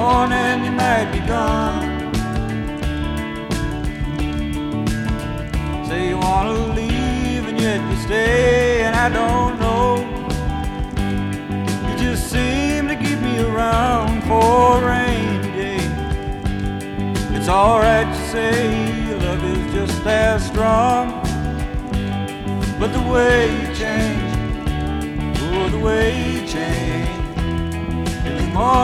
morning you might be gone. Say you wanna leave and yet you stay, and I don't know. You just seem to keep me around for a rainy day. It's alright to say your love is just as strong, but the way you change, oh the way you change, every morning